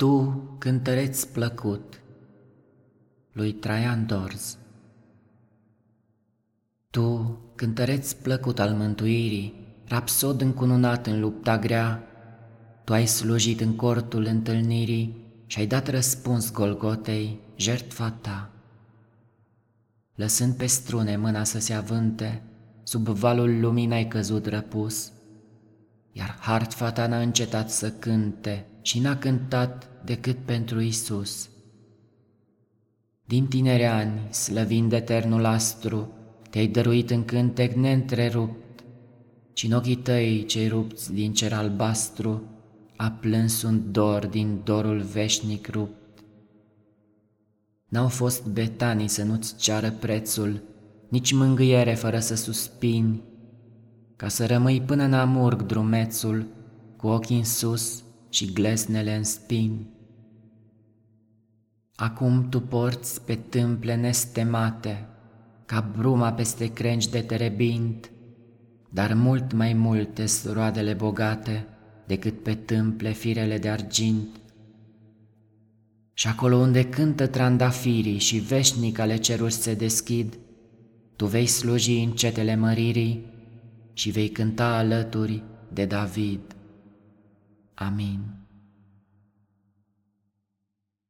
Tu, cântăreț plăcut, lui Traian Dorz. Tu, cântăreț plăcut al mântuirii, rapsod încununat în lupta grea, Tu ai slujit în cortul întâlnirii și-ai dat răspuns Golgotei, jertfa ta. Lăsând pe strune mâna să se avânte, sub valul lumii n-ai căzut răpus, iar hartfa ta n-a încetat să cânte și n-a cântat decât pentru Isus. Din tineri ani, slăvind eternul astru, te-ai dăruit în cântec neîntrerupt și în ochii tăi cei rupți din cer albastru a plâns un dor din dorul veșnic rupt. N-au fost betanii să nu-ți ceară prețul, nici mângâiere fără să suspini, ca să rămâi până în amurg drumețul, cu ochii în sus și glesnele în spini. Acum tu porți pe tâmple nestemate, ca bruma peste crengi de terebint, dar mult mai multe-s roadele bogate decât pe tâmple firele de argint. Și acolo unde cântă trandafirii și veșnic ale ceruri se deschid, tu vei sluji în cetele măririi și vei cânta alături de David. Amin.